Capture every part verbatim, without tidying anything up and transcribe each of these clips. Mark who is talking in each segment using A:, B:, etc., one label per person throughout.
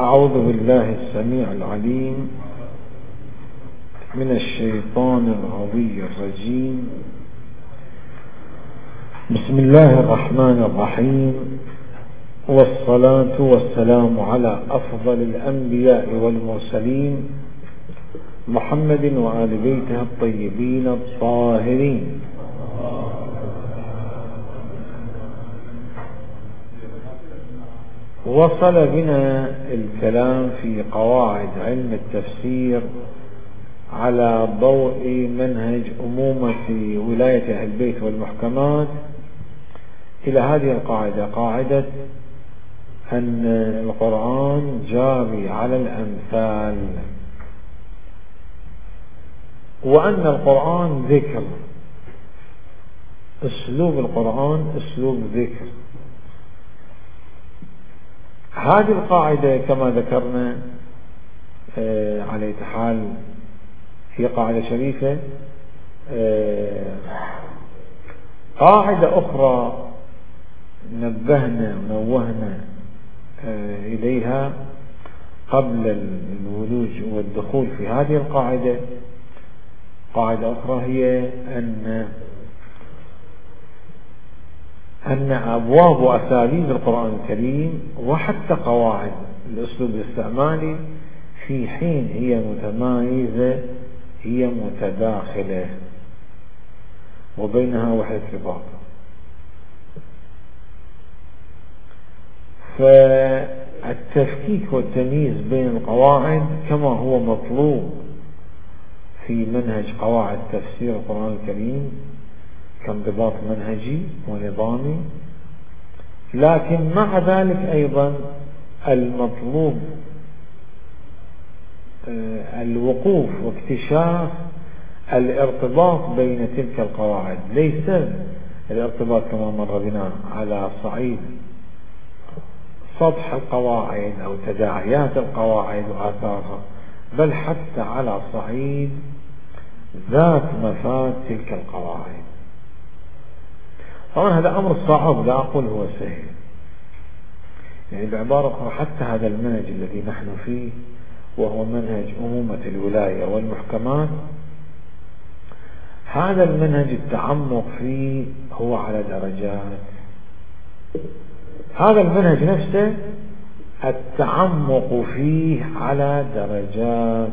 A: أعوذ بالله السميع العليم من الشيطان الغوي الرجيم. بسم الله الرحمن الرحيم، والصلاة والسلام على أفضل الأنبياء والمرسلين محمد وآل بيته الطيبين الطاهرين. وصل بنا الكلام في قواعد علم التفسير على ضوء منهج أمومة ولاية أهل البيت والمحكمات إلى هذه القاعدة، قاعدة أن القرآن جاري على الأمثال، وأن القرآن ذكر، أسلوب القرآن أسلوب ذكر. هذه القاعدة كما ذكرنا آه على أي حال هي قاعدة شريفة. آه قاعدة أخرى نبهنا ونوهنا آه إليها قبل الولوج والدخول في هذه القاعدة، قاعدة أخرى هي أن أن أبواب وأساليب القرآن الكريم وحتى قواعد الأسلوب الاستعمالي في حين هي متمايزة هي متداخلة وبينها وحدة رباط. فالتفكيك والتمييز بين القواعد كما هو مطلوب في منهج قواعد تفسير القرآن الكريم كانضباط منهجي ونظامي، لكن مع ذلك أيضا المطلوب الوقوف واكتشاف الارتباط بين تلك القواعد، ليس الارتباط كما مر بنا على صعيد سطح القواعد أو تداعيات القواعد وآثارها، بل حتى على صعيد ذات مفاد تلك القواعد. طبعا هذا أمر صعب، لا أقول هو سهل، يعني بعبارة أخرى حتى هذا المنهج الذي نحن فيه وهو منهج أمومة الولاية والمحكمات، هذا المنهج التعمق فيه هو على درجات. هذا المنهج نفسه التعمق فيه على درجات،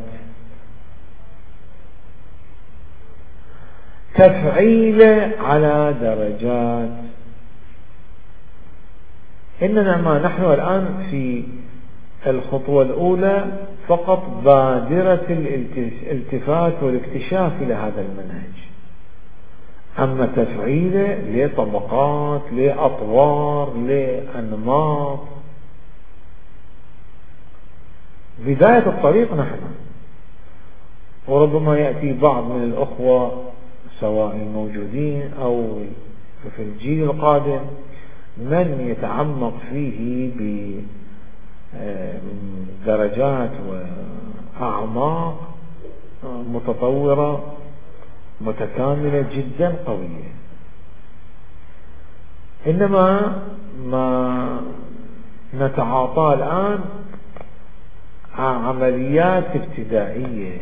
A: تفعيله على درجات. إننا ما نحن الآن في الخطوة الأولى فقط بادرة الالتفات والاكتشاف إلى هذا المنهج، أما تفعيله لطبقات لأطوار لأنماط بداية الطريق نحن. وربما يأتي بعض من الأخوة سواء الموجودين أو في الجيل القادم من يتعمق فيه بدرجات وأعماق متطورة متكاملة جدا قوية. إنما ما نتعاطى الآن عمليات ابتدائية،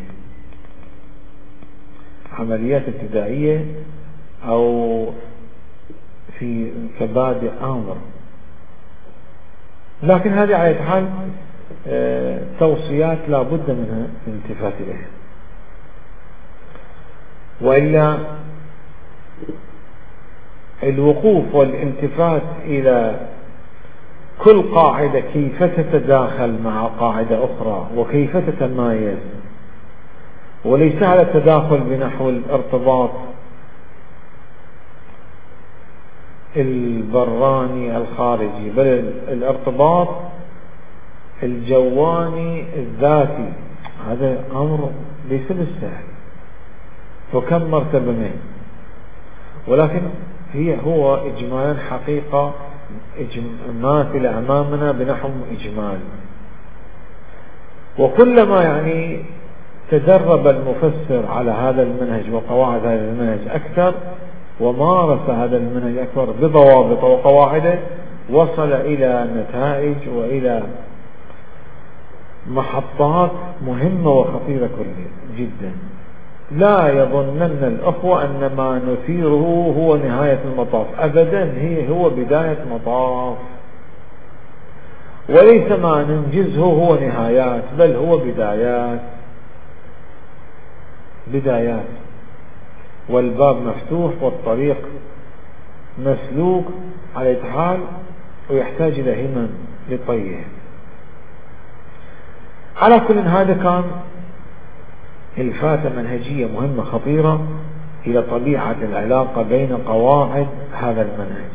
A: عمليات ابتدائية أو في كبادئ أمر، لكن هذه على حال توصيات لا بد منها الالتفات إليها، وإلا الوقوف والالتفات إلى كل قاعدة كيف تتداخل مع قاعدة أخرى وكيف تتمايز، وليس على التداخل بنحو الارتباط البراني الخارجي، بل الارتباط الجواني الذاتي. هذا أمر ليس بالسهل، وكم مرتبة منه، ولكن هي هو إجمالا حقيقة ماثلة أمامنا بنحو إجمال. وكلما يعني تدرب المفسر على هذا المنهج وقواعد هذا المنهج أكثر ومارس هذا المنهج أكثر بضوابط وقواعده، وصل إلى نتائج وإلى محطات مهمة وخطيرة جدا. لا يظنن الأخوة أن ما نثيره هو نهاية المطاف، أبدا، هي هو بداية مطاف، وليس ما ننجزه هو نهايات، بل هو بدايات بدايات والباب مفتوح والطريق مسلوك على حال، ويحتاج إلى همم لطيه. على كل هذا كان الفاتة منهجية مهمة خطيرة إلى طبيعة العلاقة بين قواعد هذا المنهج.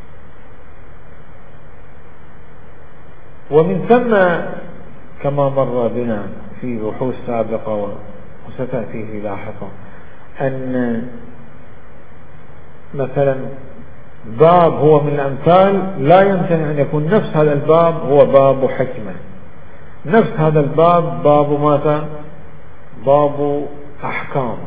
A: ومن ثم كما مر بنا في بحوث سابقة وستأتي في لاحقا أن مثلا باب هو من الأمثال لا يمكن أن يكون نفس هذا الباب هو باب حكمة، نفس هذا الباب باب ماذا؟ باب أحكام.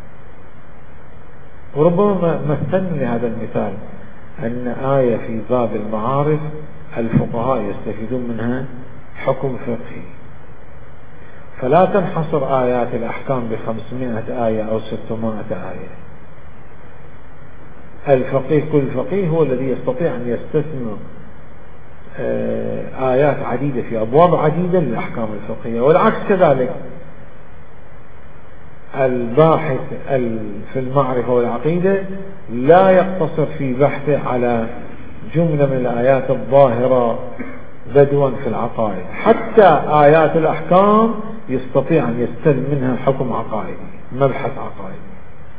A: وربما مثلنا لهذا المثال أن آية في باب المعارف الفقهاء يستفيدون منها حكم فقهي، فلا تنحصر آيات الأحكام بخمسمائة آية أو ستمائة آية. الفقيه كل فقيه هو الذي يستطيع أن يستثمر آيات عديدة في أبواب عديدة للأحكام الفقهية، والعكس كذلك. الباحث في المعرفة والعقيدة لا يقتصر في بحثه على جملة من الآيات الظاهرة بدوا في العقائد، حتى آيات الأحكام يستطيع أن يستلم منها حكم عقائدي، مبحث عقائدي،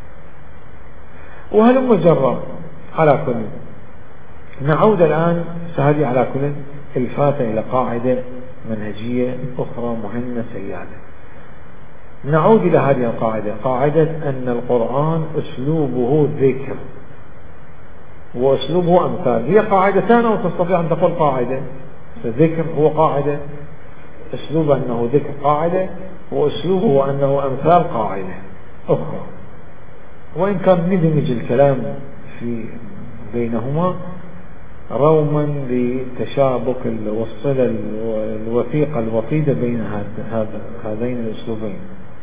A: وهلم جرا. على كل نعود الآن سهلي على كل الفاتة إلى قاعدة منهجية أخرى مهمة سيادة. نعود إلى هذه القاعدة، قاعدة أن القرآن أسلوبه ذكر وأسلوبه أمثال. هي قاعدتان أو تستطيع أن تقول قاعدة. ذكر هو قاعدة، أسلوب أنه ذكر قاعدة، وأسلوبه أنه أمثال قاعدة أخرى. وإن كان ندمج الكلام في بينهما روما لتشابك الوصلة الوثيقة الوطيدة بين هذين الأسلوبين.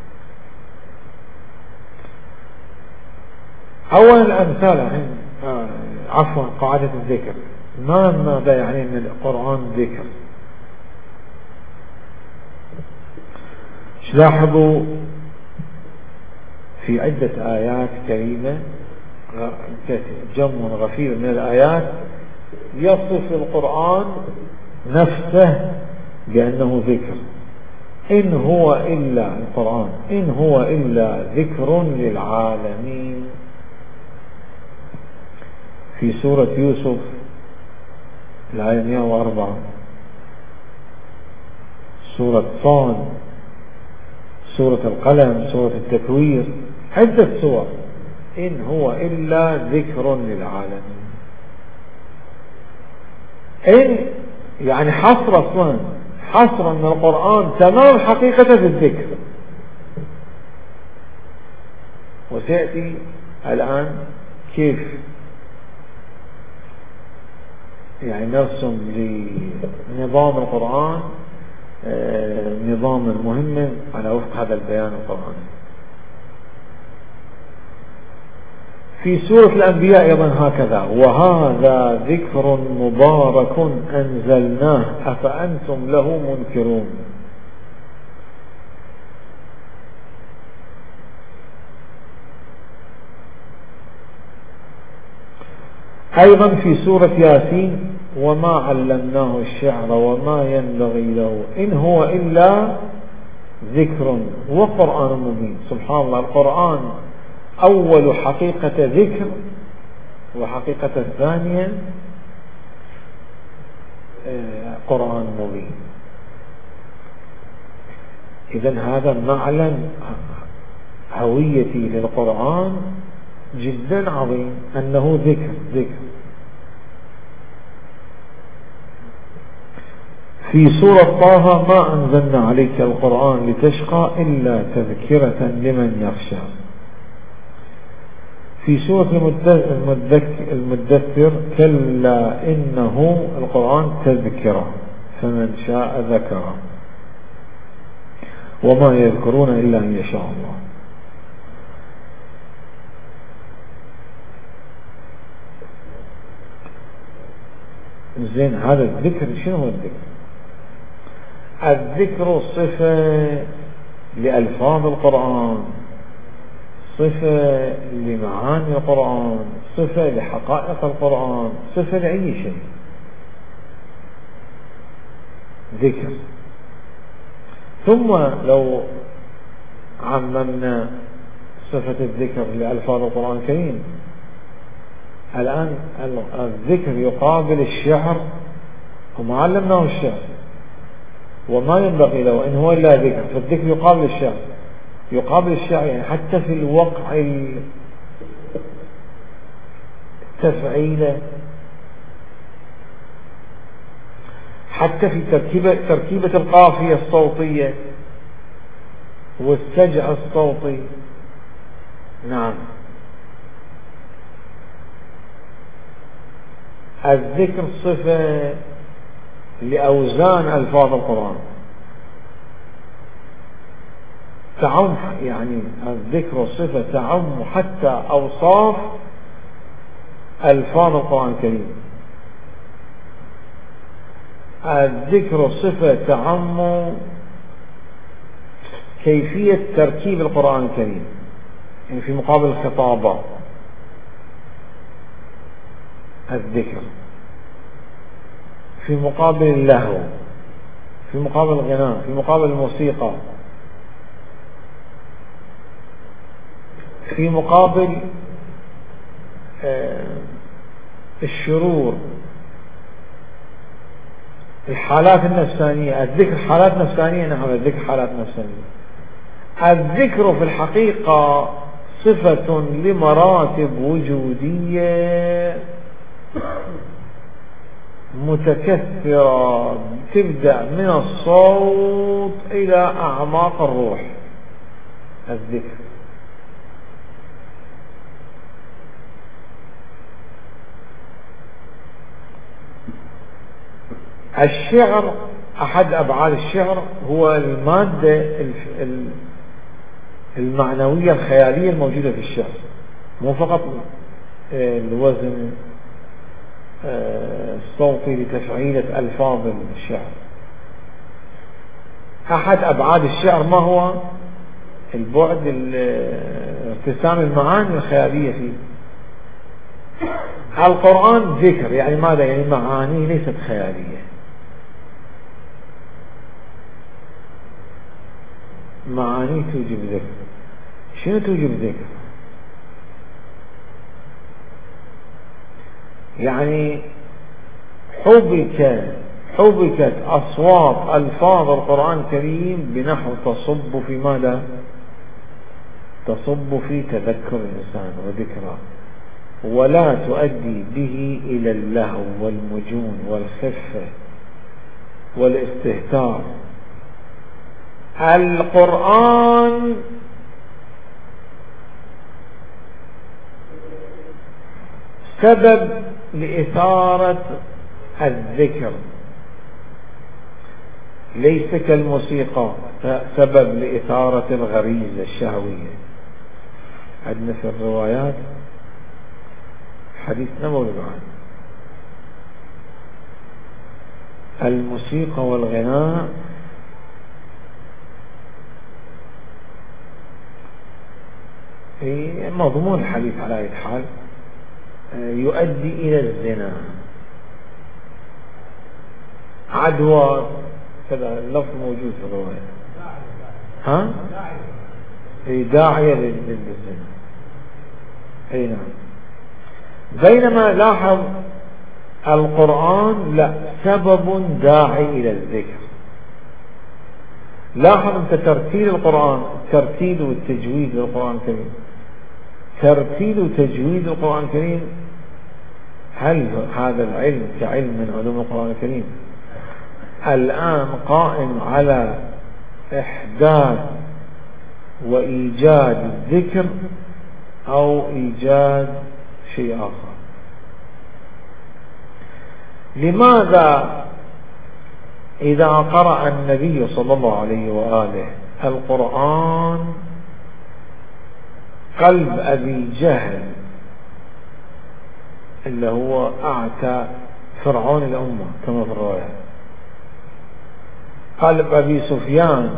A: أولا الأمثال يعني آه عفوا قاعدة الذكر. ما ماذا يعني أن القرآن ذكر؟ لاحظوا في عدة آيات كريمة جم غفير من الآيات يصف القرآن نفسه بأنه ذكر. إن هو إلا القرآن إن هو إلا ذكر للعالمين. في سورة يوسف الآية مئة وأربعة، سورة صاد، سورة القلم، سورة التكوير، عدة سور. إن هو إلا ذكر للعالمين. إن يعني حصر أصلا حصر أن القرآن تمام حقيقة في الذكر. وسيأتي الآن كيف يعني نرسم لنظام القرآن نظام المهم على وفق هذا البيان القرآني. في سورة الأنبياء أيضا هكذا: وهذا ذكر مبارك أنزلناه أفأنتم له منكرون. أيضا في سورة ياسين: وما علمناه الشعر وما ينبغي له إن هو إلا ذكر وقرآن مبين. سبحان الله، القرآن أول حقيقة ذكر، وحقيقة الثانية قرآن مبين. إذن هذا معلن هويتي للقرآن جدا عظيم، أنه ذكر ذكر. في سورة طه: ما أنزلنا عليك القرآن لتشقى إلا تذكرة لمن يخشى. في سورة المدثر: كلا إنه القرآن تذكرة فمن شاء ذكره. وما يذكرون إلا أن يشاء الله. زين، هذا الذكر شنو هو الذكر؟ الذكر صفة لألفاظ القرآن، صفة لمعاني القرآن، صفة لحقائق القرآن، صفة لأي شيء ذكر. ثم لو عممنا صفة الذكر لألفاظ القرآن الكريم، الآن الذكر يقابل الشعر، وما علمناه الشعر وما ينبغي له إن هو إلا ذكر، فالذكر يقابل الشعر، يقابل الشعر يعني حتى في الوقع التفعيل، حتى في تركيبة, تركيبة القافية الصوتية والسجع الصوتي. نعم، الذكر صفة لأوزان ألفاظ القرآن، تعم يعني الذكر صفة تعم حتى أوصاف ألفاظ القرآن الكريم. الذكر صفة تعم كيفية تركيب القرآن الكريم، يعني في مقابل الخطابات الذكر، في مقابل اللهو، في مقابل الغناء، في مقابل الموسيقى، في مقابل الشرور، الحالات النفسانية. الذكر حالات نفسانية، نعم الذكر حالات نفسانية. الذكر في الحقيقة صفة لمراتب وجودية متكثرة تبدأ من الصوت إلى أعماق الروح. الذكر الشعر، أحد أبعاد الشعر هو المادة المعنوية الخيالية الموجودة في الشعر، مو فقط الوزن الصوتي لتفعيلة ألفاظ الشعر. أحد أبعاد الشعر ما هو؟ البعد ارتسام المعاني الخيالية فيه. القرآن ذكر يعني ماذا؟ يعني معاني ليست خيالية، معاني توجب ذكر. شنو توجب ذكر؟ يعني حبك حبكت أصوات ألفاظ القرآن الكريم بنحو تصب في ماذا؟ تصب في تذكر الإنسان وذكره، ولا تؤدي به إلى اللهو والمجون والخفة والاستهتار. القرآن سبب لإثارة الذكر، ليس كالموسيقى سبب لإثارة الغريزة الشهوية. عندنا في الروايات حديث نبوي عنه الموسيقى والغناء في مضمون الحديث على أي حال يؤدي إلى الزنا. عدوى كذا اللفظ موجود في الرواية، ها؟ هي داعية للزنا. أي نعم. بينما لاحظ القرآن لا، سبب داعي إلى الذكر. لاحظ أنت ترتيل القرآن، الترتيل والتجويد للقرآن الكريم، ترتيل وتجويد القرآن الكريم. هل هذا العلم كعلم من علوم القرآن الكريم الآن قائم على إحداث وإيجاد الذكر أو إيجاد شيء آخر؟ لماذا إذا قرأ النبي صلى الله عليه وآله القرآن قلب أبي جهل اللي هو أعتى فرعون الأمة كما في الرواية، قلب أبي سفيان،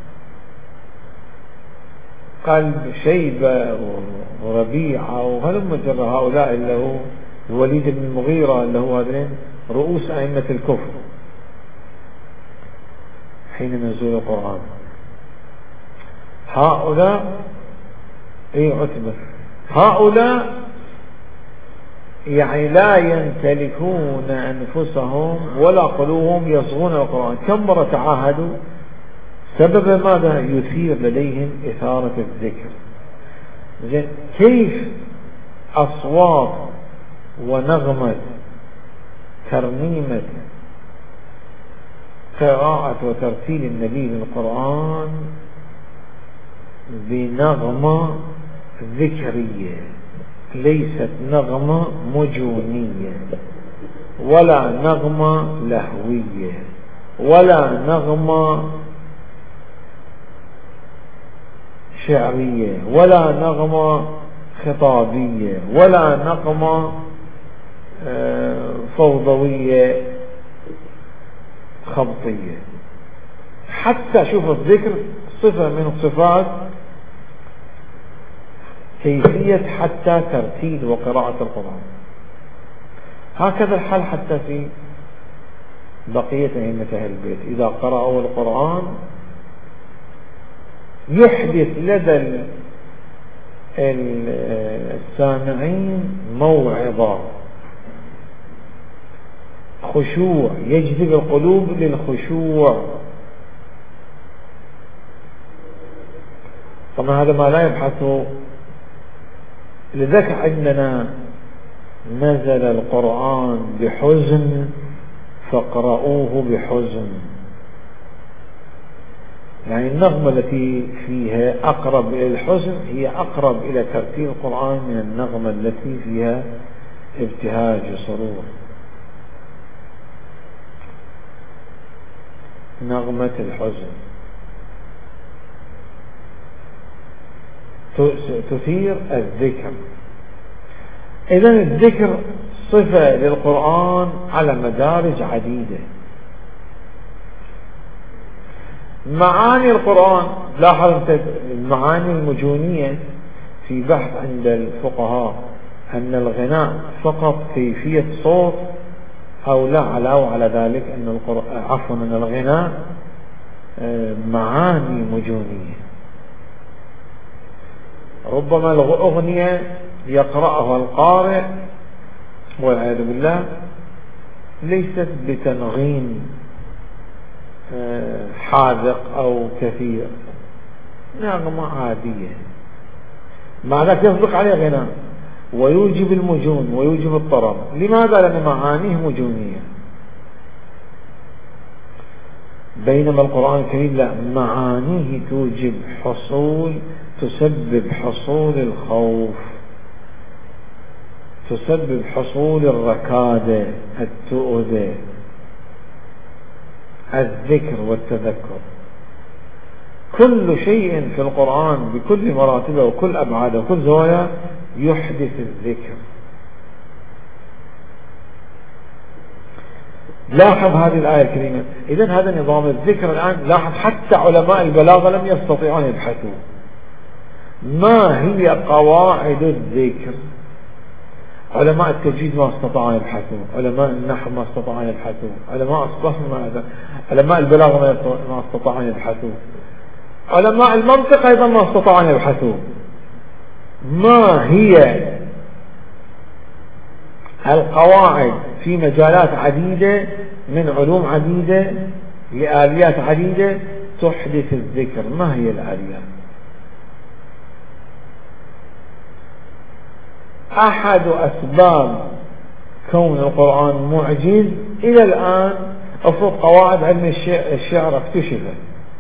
A: قلب شيبة وربيعة وهلم جرى هؤلاء اللي هو الوليد بن المغيرة اللي هو هذين رؤوس أئمة الكفر حين نزول القرآن. هؤلاء اي عتبة هؤلاء يعني لا يمتلكون أنفسهم ولا قلوبهم يصغون القرآن. كم مرة تعاهدوا سبب ماذا؟ يثير لديهم إثارة الذكر. زين كيف أصوات ونغمة ترنيمة قراءة وترتيل النبي للقرآن بنغمة ذكرية ليست نغمة مجونية ولا نغمة لهوية ولا نغمة شعرية ولا نغمة خطابية ولا نغمة فوضوية خبطية. حتى شوف الذكر صفة من الصفات كيفية حتى ترتيل وقراءة القرآن. هكذا الحال حتى في بقية أئمة أهل البيت إذا قرأوا القرآن يحدث لدى السامعين موعظة، خشوع، يجذب القلوب للخشوع. طبعا هذا ما لا يبحثه. لذلك عندنا نزل القرآن بحزن فاقرؤوه بحزن، يعني النغمة التي فيها أقرب إلى الحزن هي أقرب إلى ترتيل القرآن من النغمة التي فيها ابتهاج وسرور. نغمة الحزن تثير الذكر. إذن الذكر صفة للقرآن على مدارج عديدة. معاني القرآن لاحظ المعاني المجونية في بحث عند الفقهاء أن الغناء فقط كيفية صوت أو لا علاوة على ذلك أن القرآن عفوا أن الغناء معاني مجونية. ربما الأغنية يقرأها القارئ والعياذ بالله ليست بتنغيم حاذق أو كثير، نغمة عادية، مع ذلك يصدق عليه غناء ويوجب المجون ويوجب الطرب. لماذا؟ لأن معانيه مجونية. بينما القرآن الكريم لا، معانيه توجب حصول، تسبب حصول الخوف، تسبب حصول الركادة، التؤذة، الذكر والتذكر. كل شيء في القرآن بكل مراتبه وكل أبعاده وكل زوايا يحدث الذكر. لاحظ هذه الآية الكريمة. إذن هذا نظام الذكر الآن. لاحظ حتى علماء البلاغة لم يستطيعون يبحثوا ما هي قواعد الذكر. علماء التجويد ما استطاعوا يبحثوا، علماء النحو ما استطاعوا يبحثوا، علماء الصرف ما علماء البلاغة ما استطاعوا يبحثوا، علماء المنطق أيضا ما استطاعوا يبحثوا ما هي القواعد في مجالات عديدة من علوم عديدة لآليات عديدة تحدث الذكر. ما هي الآليات؟ أحد أسباب كون القرآن معجز إلى الآن أفرض قواعد علم الشعر اكتشفت،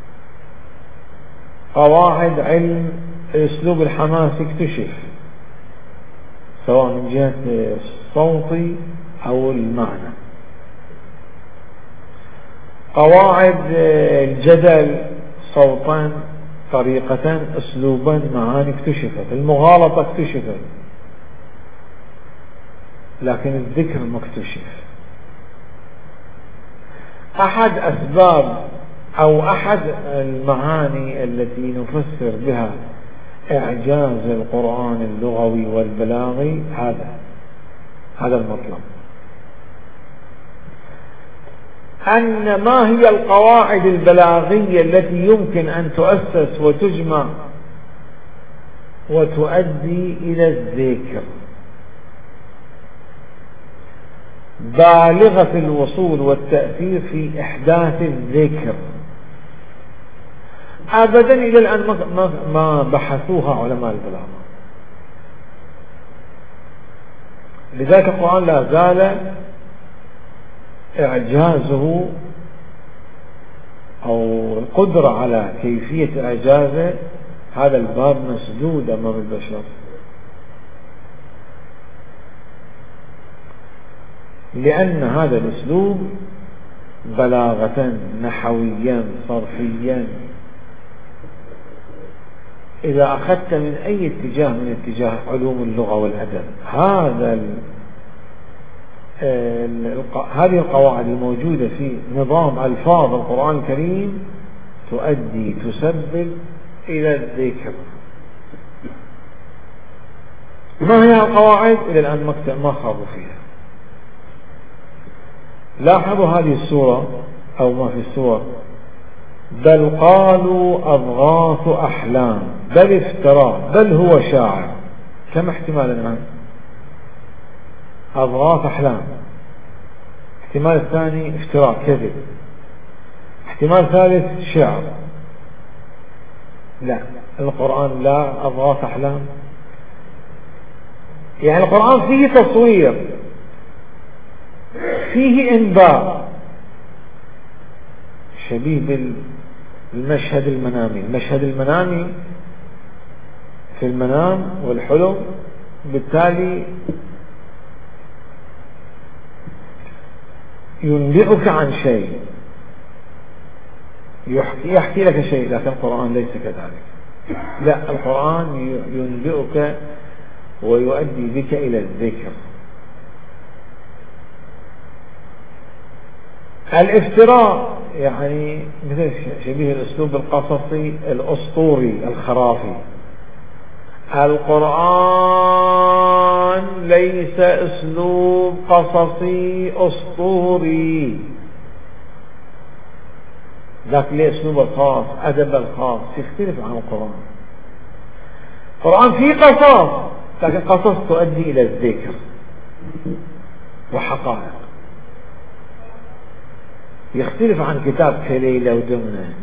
A: قواعد علم الأسلوب الحماسي اكتشف، سواء من جهة الصوتي أو المعنى، قواعد الجدل صوتا طريقة، أسلوبا، معاني اكتشفت، المغالطة اكتشفت، لكن الذكر ما اكتشف. أحد أسباب أو أحد المعاني التي نفسر بها إعجاز القرآن اللغوي والبلاغي هذا هذا المطلب، أن ما هي القواعد البلاغية التي يمكن أن تؤسس وتجمع وتؤدي إلى الذكر، بالغة الوصول والتأثير في إحداث الذكر، أبدا إلى الآن ما بحثوها علماء البلاغة. لذلك القرآن لا زال إعجازه أو القدرة على كيفية إعجازه هذا الباب مسدود أمام البشر، لأن هذا الأسلوب بلاغة، نحويا، صرفيا، إذا أخذت من أي اتجاه من اتجاه علوم اللغة والأدب، هذا هذه القواعد الموجودة في نظام ألفاظ القرآن الكريم تؤدي تسبب إلى الذكر. ما هي القواعد؟ إلى الآن ما خاضوا فيها. لاحظوا هذه السورة أو ما في السور: بل قالوا أضغاث أحلام، بل افتراه، بل هو شاعر. كم احتمال الآن؟ أضغاث أحلام. احتمال الثاني افتراء، كذب. احتمال ثالث شعر. لا، القرآن لا أضغاث أحلام. يعني القرآن فيه تصوير، فيه إنباء شبيه بالمشهد المنامي. المشهد المنامي في المنام والحلم، بالتالي ينبئك عن شيء، يحكي, يحكي لك شيء، لكن القرآن ليس كذلك. لا، القرآن ينبئك ويؤدي بك إلى الذكر. الافتراء يعني مثل شبيه الأسلوب القصصي الأسطوري الخرافي. القرآن ليس أسلوب قصصي أسطوري، لكن له أسلوب الخاص، أدب الخاص، يختلف عن القرآن. القرآن فيه قصص، لكن قصص تؤدي إلى الذكر وحقائق، يختلف عن كتاب كليلة ودمنة،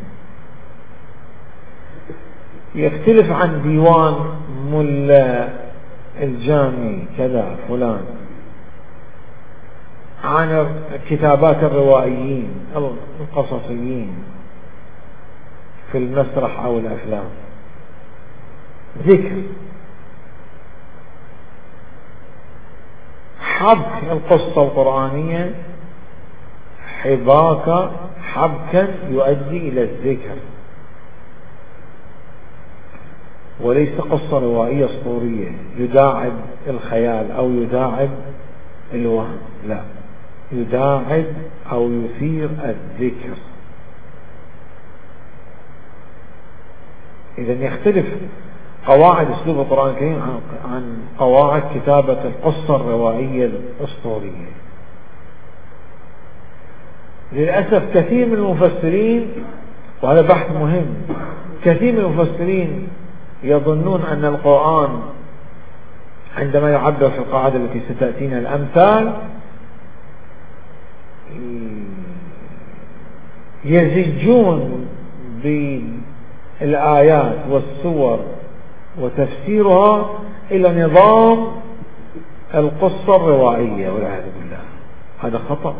A: يختلف عن ديوان ملا الجامي كذا فلان، عن كتابات الروائيين القصصيين في المسرح أو الأفلام. ذكر، حبك القصة القرآنية حباك حبكا يؤدي إلى الذكر، وليس قصة روائية اسطورية يداعب الخيال أو يداعب الوهم، لا، يداعب أو يثير الذكر. إذن يختلف قواعد أسلوب القرآن الكريم عن قواعد كتابة القصة الروائية الأسطورية. للأسف كثير من المفسرين، وهذا بحث مهم، كثير من المفسرين يظنون أن القرآن عندما يعبر في القاعدة التي ستأتينا الأمثال يزجون بالآيات والسور وتفسيرها إلى نظام القصة الروائية، والعياذ بالله. هذا خطأ،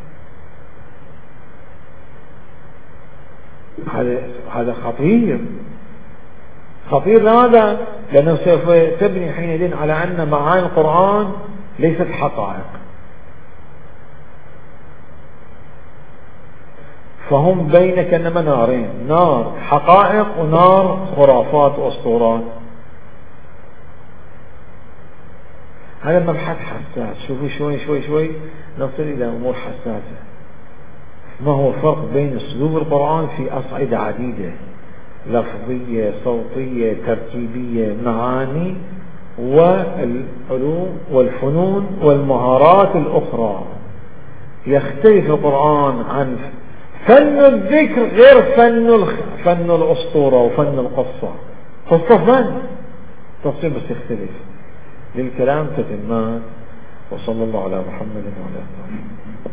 A: هذا هذا خطير خطير. لماذا؟ لأنه سوف تبني حينئذ على أن معاني القرآن ليست حقائق. فهم بينك إنما نارين، نار حقائق ونار خرافات وأسطورات. هذا مبحث حساس. شوفوا شوي شوي شوي نصل إلى أمور حساسة. ما هو الفرق بين أسلوب القرآن في أصعدة عديدة، لفظية، صوتية، تركيبية، معاني، والعلوم والفنون والمهارات الأخرى. يختلف القرآن عن فن الذكر غير فن فن الأسطورة وفن القصة. قصة فن تصير بس يختلف. للكلام تتمات. وصلى الله على محمد وعلى آله.